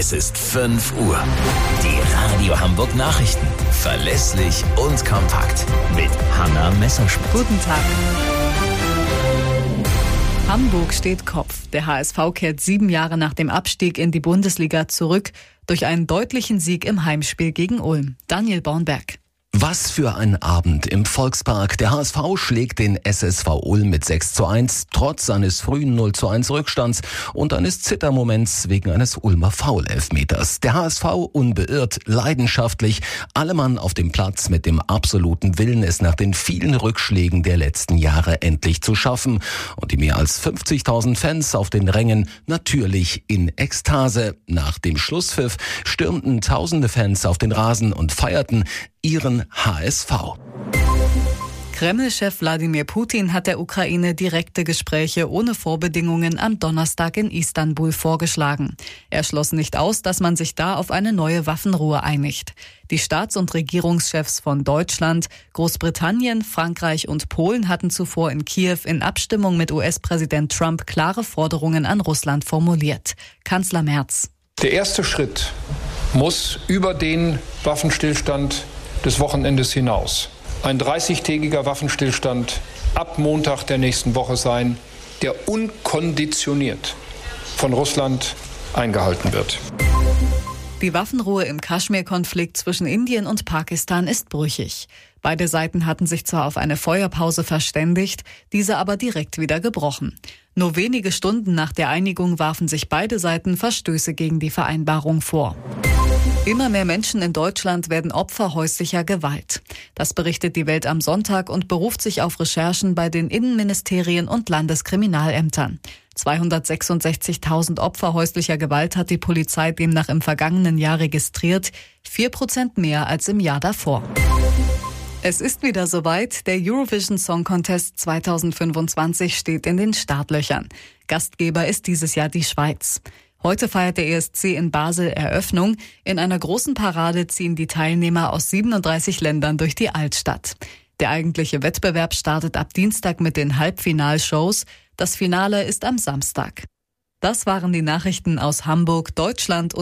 Es ist 5 Uhr. Die Radio Hamburg Nachrichten. Verlässlich und kompakt. Mit Hanna Messerschmidt. Guten Tag. Hamburg steht Kopf. Der HSV kehrt 7 Jahre nach dem Abstieg in die Bundesliga zurück durch einen deutlichen Sieg im Heimspiel gegen Ulm. Daniel Bornberg. Was für ein Abend im Volkspark. Der HSV schlägt den SSV Ulm mit 6:1, trotz seines frühen 0:1 Rückstands und eines Zittermoments wegen eines Ulmer Foul-Elfmeters. Der HSV unbeirrt, leidenschaftlich, alle Mann auf dem Platz mit dem absoluten Willen, es nach den vielen Rückschlägen der letzten Jahre endlich zu schaffen. Und die mehr als 50.000 Fans auf den Rängen natürlich in Ekstase. Nach dem Schlusspfiff stürmten tausende Fans auf den Rasen und feierten ihren HSV. Kreml-Chef Wladimir Putin hat der Ukraine direkte Gespräche ohne Vorbedingungen am Donnerstag in Istanbul vorgeschlagen. Er schloss nicht aus, dass man sich da auf eine neue Waffenruhe einigt. Die Staats- und Regierungschefs von Deutschland, Großbritannien, Frankreich und Polen hatten zuvor in Kiew in Abstimmung mit US-Präsident Trump klare Forderungen an Russland formuliert. Kanzler Merz. Der erste Schritt muss über den Waffenstillstand des Wochenendes hinaus ein 30-tägiger Waffenstillstand ab Montag der nächsten Woche sein, der unkonditioniert von Russland eingehalten wird. Die Waffenruhe im Kaschmir-Konflikt zwischen Indien und Pakistan ist brüchig. Beide Seiten hatten sich zwar auf eine Feuerpause verständigt, diese aber direkt wieder gebrochen. Nur wenige Stunden nach der Einigung warfen sich beide Seiten Verstöße gegen die Vereinbarung vor. Immer mehr Menschen in Deutschland werden Opfer häuslicher Gewalt. Das berichtet die Welt am Sonntag und beruft sich auf Recherchen bei den Innenministerien und Landeskriminalämtern. 266.000 Opfer häuslicher Gewalt hat die Polizei demnach im vergangenen Jahr registriert, 4% mehr als im Jahr davor. Es ist wieder soweit, der Eurovision Song Contest 2025 steht in den Startlöchern. Gastgeber ist dieses Jahr die Schweiz. Heute feiert der ESC in Basel Eröffnung. In einer großen Parade ziehen die Teilnehmer aus 37 Ländern durch die Altstadt. Der eigentliche Wettbewerb startet ab Dienstag mit den Halbfinalshows. Das Finale ist am Samstag. Das waren die Nachrichten aus Hamburg, Deutschland und